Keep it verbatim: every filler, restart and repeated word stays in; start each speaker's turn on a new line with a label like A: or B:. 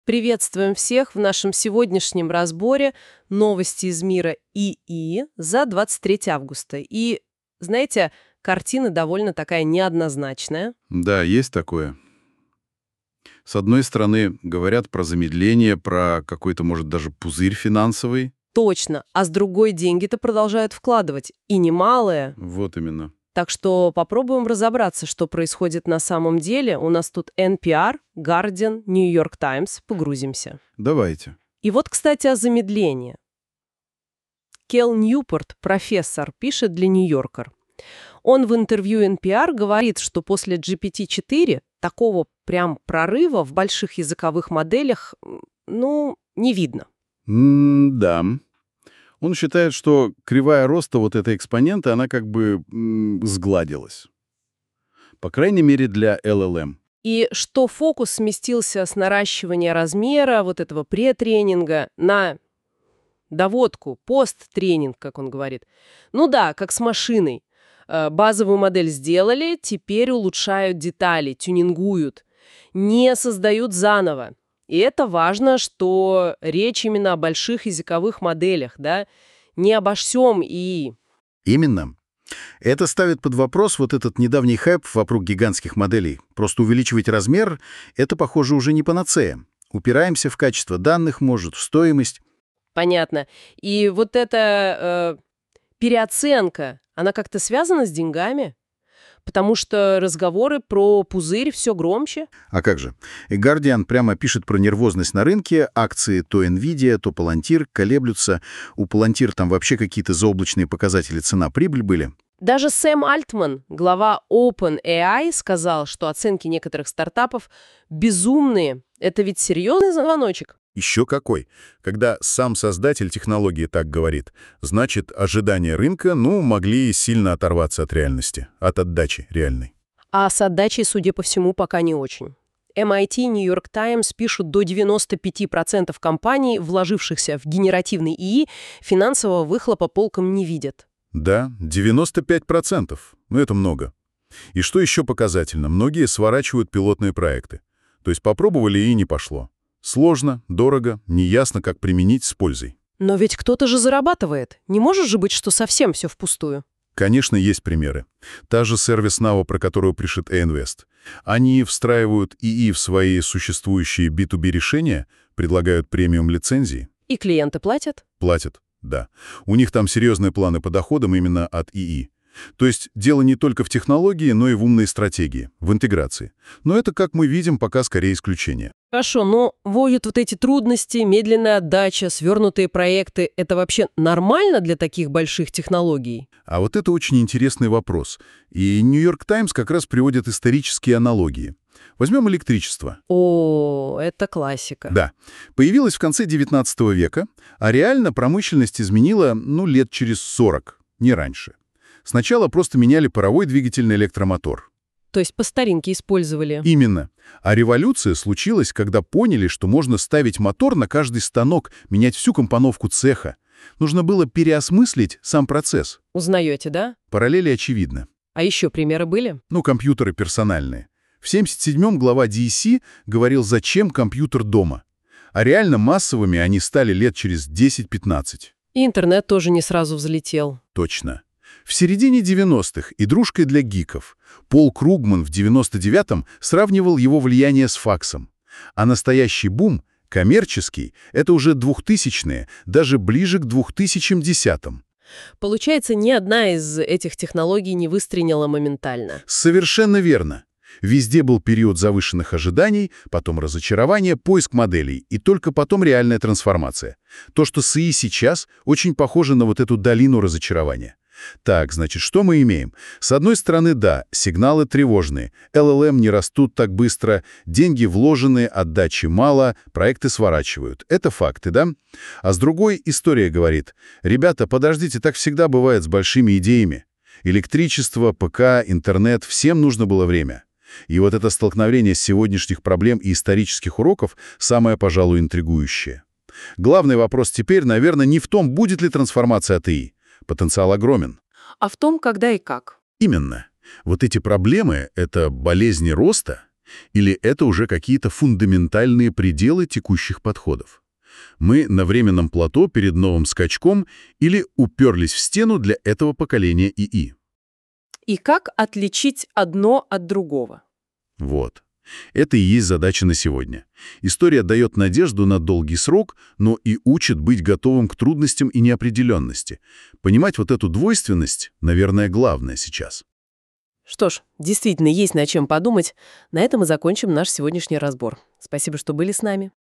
A: Приветствуем всех в нашем сегодняшнем разборе новости из мира ИИ за двадцать третье августа. И, знаете, картина довольно такая неоднозначная.
B: Да, есть такое. С одной стороны, говорят про замедление, про какой-то, может, даже пузырь финансовый.
A: Точно. А с другой, деньги-то продолжают вкладывать. И немалые.
B: Вот именно.
A: Так что попробуем разобраться, что происходит на самом деле. У нас тут эн пи ар, Guardian, New York Times. Погрузимся.
B: Давайте.
A: И вот, кстати, о замедлении. Келл Ньюпорт, профессор, пишет для Нью-Йоркер. Он в интервью эн пи ар говорит, что после джи пи ти четыре такого прям прорыва в больших языковых моделях, ну, не видно.
B: М-да. Он считает, что кривая роста вот этой экспонента, она как бы м, сгладилась. По крайней мере, для эл эл эм.
A: И что фокус сместился с наращивания размера вот этого претренинга на доводку, посттренинг, как он говорит. Ну да, как с машиной. Э, Базовую модель сделали, теперь улучшают детали, тюнингуют, не создают заново. И это важно, что речь именно о больших языковых моделях, да, не обо всем ИИ.
B: Именно. Это ставит под вопрос вот этот недавний хайп вокруг гигантских моделей. Просто увеличивать размер — это, похоже, уже не панацея. Упираемся в качество данных, может, в стоимость.
A: Понятно. И вот эта э, переоценка, она как-то связана с деньгами? Потому что разговоры про пузырь все громче.
B: А как же? И Guardian прямо пишет про нервозность на рынке, акции то Nvidia, то Palantir колеблются. У Palantir там вообще какие-то заоблачные показатели цена-прибыль были.
A: Даже Сэм Альтман, глава OpenAI, сказал, что оценки некоторых стартапов безумные. Это ведь серьезный звоночек.
C: Еще какой. Когда сам создатель технологии так говорит, значит, ожидания рынка, ну, могли сильно оторваться от реальности, от отдачи реальной.
A: А с отдачей, судя по всему, пока не очень. эм ай ти, New York Times пишут, до девяноста пяти процентов компаний, вложившихся в генеративный ИИ, финансового выхлопа полком не видят.
C: Да, девяносто пять процентов. Ну, это много. И что еще показательно, многие сворачивают пилотные проекты. То есть попробовали и не пошло. Сложно, дорого, неясно, как применить с пользой.
A: Но ведь кто-то же зарабатывает. Не может же быть, что совсем все впустую.
C: Конечно, есть примеры. Та же ServiceNow, про которую пишет A-Invest. Они встраивают ИИ в свои существующие би ту би решения, предлагают премиум-лицензии.
A: И клиенты платят?
C: Платят, да. У них там серьезные планы по доходам именно от ИИ. То есть дело не только в технологии, но и в умной стратегии, в интеграции. Но это, как мы видим, пока скорее исключение.
A: Хорошо, но вводят вот эти трудности, медленная отдача, свернутые проекты. Это вообще нормально для таких больших технологий?
C: А вот это очень интересный вопрос. И New York Times как раз приводит исторические аналогии. Возьмем электричество.
A: О, это классика.
C: Да. Появилось в конце девятнадцатого века, а реально промышленность изменила, ну, лет через сорок, не раньше. Сначала просто меняли паровой двигатель на электромотор.
A: То есть по старинке использовали.
C: Именно. А революция случилась, когда поняли, что можно ставить мотор на каждый станок, менять всю компоновку цеха. Нужно было переосмыслить сам процесс.
A: Узнаете, да?
C: Параллели очевидны.
A: А еще примеры были?
C: Ну, компьютеры персональные. В семьдесят седьмом глава ди эс си говорил, зачем компьютер дома. А реально массовыми они стали лет через десять-пятнадцать.
A: И интернет тоже не сразу взлетел.
C: Точно. В середине девяностых игрушкой для гиков Пол Кругман в девяносто девятом сравнивал его влияние с факсом. А настоящий бум, коммерческий, это уже двухтысячные, даже ближе к двухтысячным десятым.
A: Получается, ни одна из этих технологий не выстрелила моментально.
C: Совершенно верно. Везде был период завышенных ожиданий, потом разочарование, поиск моделей, и только потом реальная трансформация. То, что с ИИ сейчас, очень похоже на вот эту долину разочарования. Так, значит, что мы имеем? С одной стороны, да, сигналы тревожные. эл эл эм не растут так быстро, деньги вложены, отдачи мало, проекты сворачивают. Это факты, да? А с другой, история говорит: ребята, подождите, так всегда бывает с большими идеями. Электричество, ПК, интернет — всем нужно было время. И вот это столкновение сегодняшних проблем и исторических уроков самое, пожалуй, интригующее. Главный вопрос теперь, наверное, не в том, будет ли трансформация от ИИ. Потенциал огромен.
A: А в том, когда и как.
C: Именно. Вот эти проблемы — это болезни роста, Или это уже какие-то фундаментальные пределы текущих подходов? Мы на временном плато перед новым скачком или уперлись в стену для этого поколения ИИ?
A: И как отличить одно от другого?
C: Вот. Это и есть задача на сегодня. История дает надежду на долгий срок, но и учит быть готовым к трудностям и неопределенности. Понимать вот эту двойственность, наверное, главное сейчас.
A: Что ж, действительно, есть над чем подумать. На этом мы закончим наш сегодняшний разбор. Спасибо, что были с нами.